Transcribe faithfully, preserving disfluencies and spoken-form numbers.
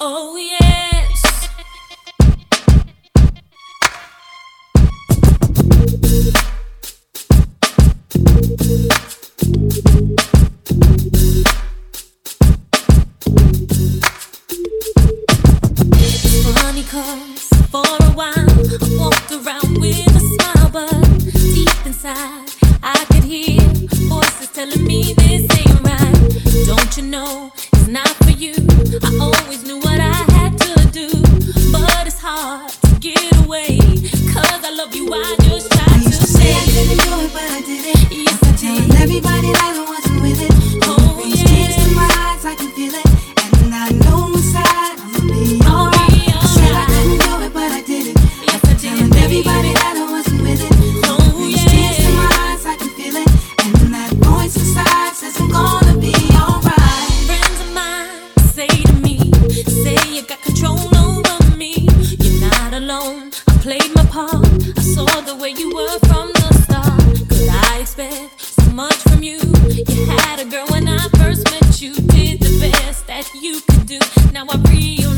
Oh yes. Funny 'cause for a while I walked around with a smile, but deep inside I could hear voices telling me this ain't right. Don't you know it's not for you? I always knew what I had to do, but it's hard to get away 'cause I love you. I just tried I used to to say say I didn't do it, but I did it. yes, I I kept telling did. everybody that I wasn't with it. Oh, These yeah. tears in my eyes, I can feel it, and I know inside I'ma be I'll alright. be I said I alright. didn't do it, but I did it. I Yes, I kept did, telling baby. everybody that I wasn't with it. Oh, These tears in my yeah. eyes, I can feel it, and that voice inside says I'm gonna be alright. Friends of mine say to me, say you got control over me. You're not alone. I played my part. I saw the way you were from the start. Could I expect so much from you? You had a girl when I first met you. Did the best that you could do. Now I realize